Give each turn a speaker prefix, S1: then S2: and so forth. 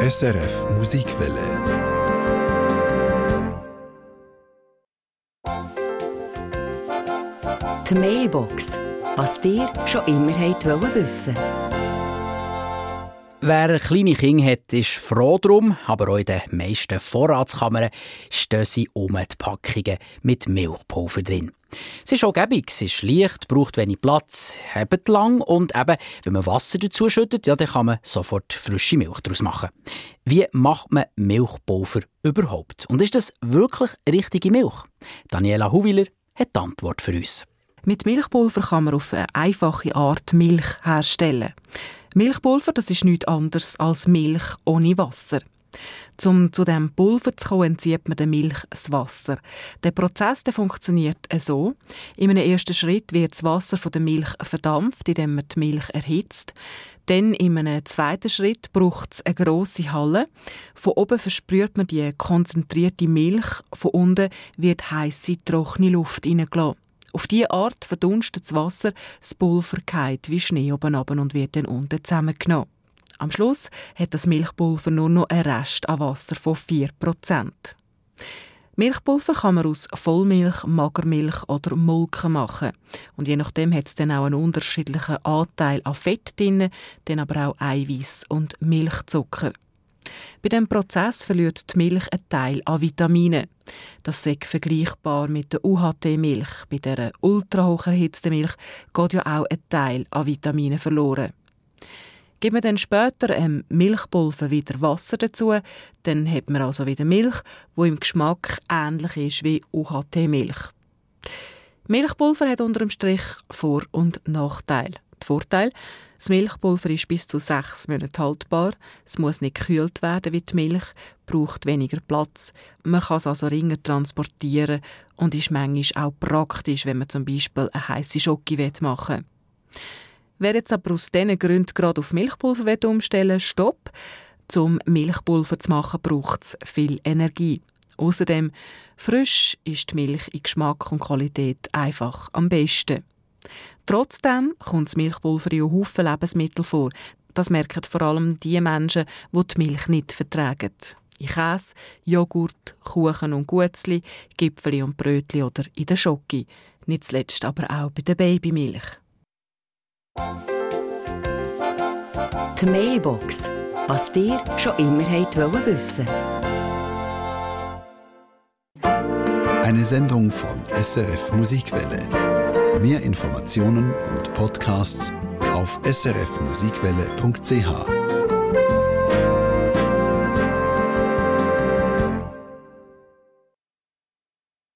S1: SRF Musikwelle.
S2: Die Mailbox. Was dir schon immer wissen wollte.
S3: Wer kleine Kinder hat, ist froh drum, aber auch in den meisten Vorratskammern stehen sie die Packungen mit Milchpulver drin. Es ist auch gäbig, es ist leicht, braucht wenig Platz, hebt lang und eben, wenn man Wasser dazu schüttet, ja, dann kann man sofort frische Milch daraus machen. Wie macht man Milchpulver überhaupt? Und ist das wirklich richtige Milch? Daniela Huwiler hat die Antwort für uns.
S4: Mit Milchpulver kann man auf eine einfache Art Milch herstellen. Milchpulver, das ist nichts anderes als Milch ohne Wasser. Um zu diesem Pulver zu kommen, entzieht man der Milch das Wasser. Der Prozess funktioniert so. In einem ersten Schritt wird das Wasser von der Milch verdampft, indem man die Milch erhitzt. Dann in einem zweiten Schritt braucht es eine grosse Halle. Von oben versprüht man die konzentrierte Milch, von unten wird heisse, trockene Luft hineingelassen. Auf diese Art verdunstet das Wasser, das Pulver fällt wie Schnee oben runter und wird dann unten zusammengenommen. Am Schluss hat das Milchpulver nur noch einen Rest an Wasser von 4%. Milchpulver kann man aus Vollmilch, Magermilch oder Molke machen. Und je nachdem hat es dann auch einen unterschiedlichen Anteil an Fett drin, dann aber auch Eiweiß und Milchzucker. Bei diesem Prozess verliert die Milch einen Teil an Vitaminen. Das ist vergleichbar mit der UHT-Milch. Bei dieser ultrahoch erhitzten Milch geht ja auch ein Teil an Vitaminen verloren. Gibt man dann später Milchpulver wieder Wasser dazu, dann hat man also wieder Milch, die im Geschmack ähnlich ist wie UHT-Milch. Milchpulver hat unter dem Strich Vor- und Nachteile. Der Vorteil: das Milchpulver ist bis zu 6 Monate haltbar. Es muss nicht gekühlt werden wie die Milch, braucht weniger Platz. Man kann es also ringer transportieren und ist manchmal auch praktisch, wenn man zum Beispiel eine heisse Schoki machen will. Wer jetzt aber aus diesen Gründen gerade auf Milchpulver umstellen will, stopp. Um Milchpulver zu machen, braucht es viel Energie. Außerdem, frisch ist die Milch in Geschmack und Qualität einfach am besten. Trotzdem kommt das Milchpulver in Haufen Lebensmittel vor. Das merken vor allem die Menschen, die die Milch nicht vertragen. In Käse, Joghurt, Kuchen und Guetzli, Gipfeli und Brötli oder in der Schoki. Nicht zuletzt aber auch bei der Babymilch.
S2: Die Mailbox. Was dir schon immer wissen wollte.
S1: Eine Sendung von SRF Musikwelle. Mehr Informationen und Podcasts auf srfmusikwelle.ch.